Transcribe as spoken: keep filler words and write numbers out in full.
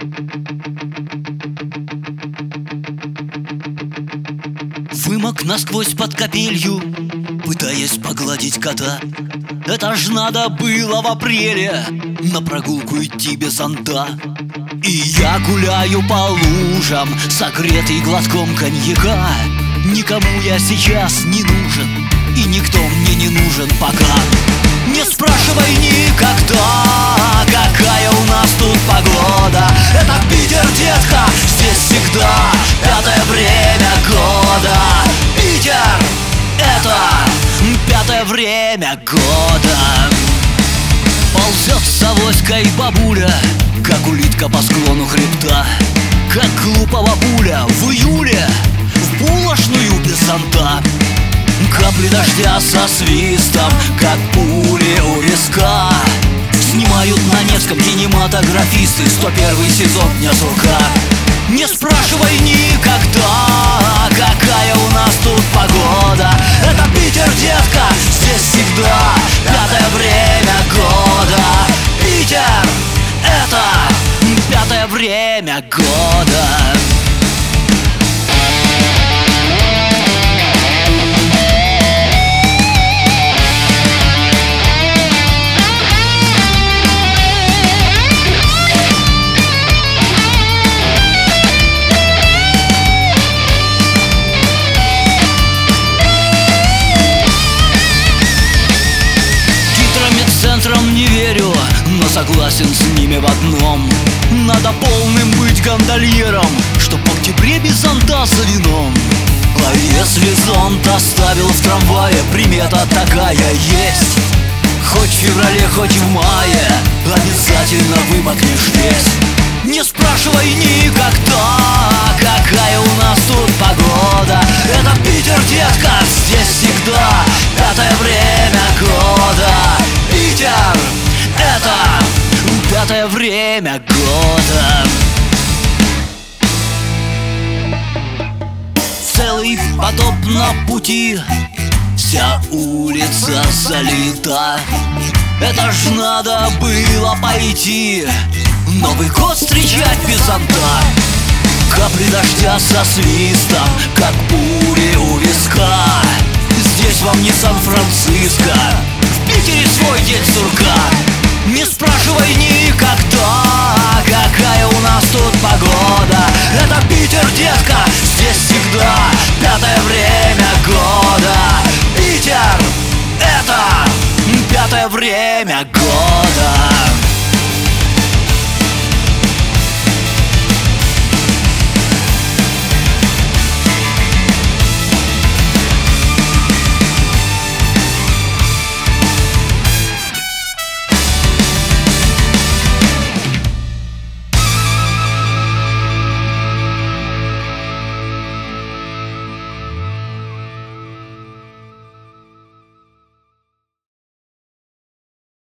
Вымок насквозь под капелью, пытаясь погладить кота. Это ж надо было в апреле на прогулку идти без зонта. И я гуляю по лужам, согретый глотком коньяка. Никому я сейчас не нужен, и никто мне не нужен пока. Не спрашивай никогда, какая у нас тут погода. Это Питер, детка, здесь всегда пятое время года. Питер, это пятое время года. Ползет с авоськой бабуля, как улитка по склону хребта. Как глупого пуля в июле в булочную без зонта. Капли дождя со свистом, как пули у виска. Снимают на Невском кинематографисты сто первый сезон «Дня сурка». Не спрашивай никогда, какая у нас тут погода. Это Питер, детка, здесь всегда пятое время года. Питер, это пятое время года. Не верю, но согласен с ними в одном: надо полным быть гондольером, чтоб в октябре без зонта за вином. А если зонт оставил в трамвае, примета такая есть: хоть в феврале, хоть в мае обязательно вымокнешь весь. Не спрашивай никогда, какая у нас тут погода. Это Питер, детка, здесь всегда пятое время года. Питер, это пятое время года. Целый потоп на пути, вся улица залита. Это ж надо было пойти Новый год встречать без зонта. Капли дождя со свистом, как пули у виска. Здесь вам не Сан-Франциско, в Питере свой день сурка. Не спрашивай никогда,